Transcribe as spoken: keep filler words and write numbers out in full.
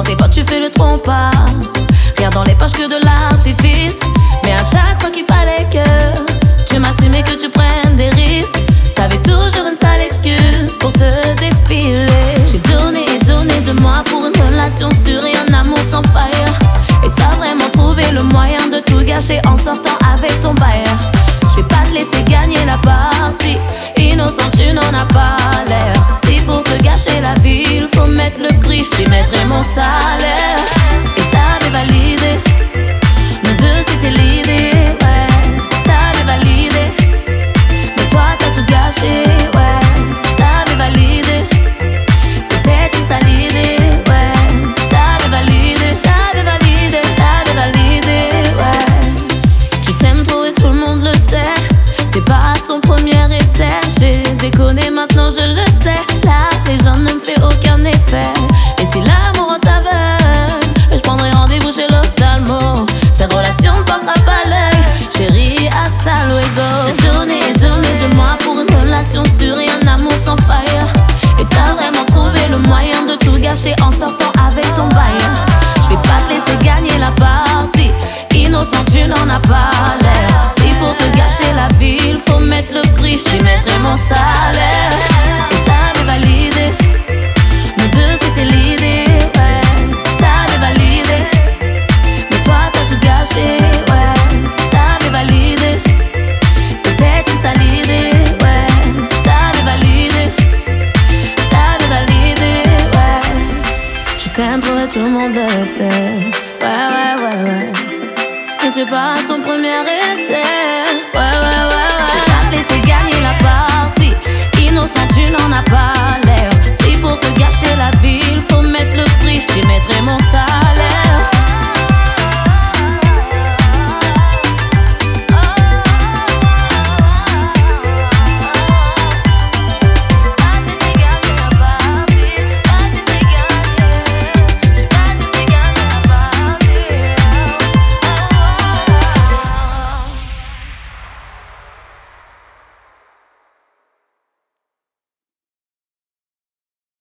Devant tes potes tu fais le trompe-pas, rien dans les poches que de l'artifice. Mais à chaque fois qu'il fallait que tu m'assumes et que tu prennes des risques, t'avais toujours une sale excuse pour te défiler. J'ai donné et donné de moi pour une relation sûre et un amour sans faille. Et t'as vraiment trouvé le moyen de tout gâcher en sortant avec ton bailleur. Je vais pas te laisser gagner la partie, innocent tu n'en as pas l'air. Si pour te gâcher la vie il faut mettre le prix, j'y mettrai mon salaire. Et je t'avais validé, nous deux c'était l'idée, ouais. Je t'avais validé, mais toi t'as tout gâché, ouais. Je t'avais validé, c'était une sale idée, ouais. Je t'avais validé, je t'avais validé, je t'avais validé, ouais. Tu t'aimes trop et tout le monde le sait. T'es pas à ton premier essai. J'ai déconné, maintenant je le sais. La légende ne me fait aucun effet. Et si l'amour t'aveugle, je prendrai rendez-vous chez l'ophtalmo. Cette relation ne portera pas l'œil. Chérie, hasta luego. J'ai donné et donné de moi pour une relation sûre et un amour sans faille. Et t'as vraiment trouvé le moyen de tout gâcher en sortant avec ton bail. Je vais pas te laisser gagner la partie, innocent tu n'en as pas l'air. Si pour te gâcher la vie il faut mettre le prix, j'y mettrai mon salaire. Et je t'avais validé, nous deux c'était l'idée, ouais. Je t'avais validé, mais toi t'as tout gâché, ouais. Je t'avais validé, c'était une sale idée, ouais. Je t'avais validé, je t'avais validé, ouais. Tu t'aimes trop et tout le monde le sait, ouais ouais ouais ouais. Et t'es pas à ton premier essai, ouais ouais ouais ouais. Je vais pas te laisser gagner la part,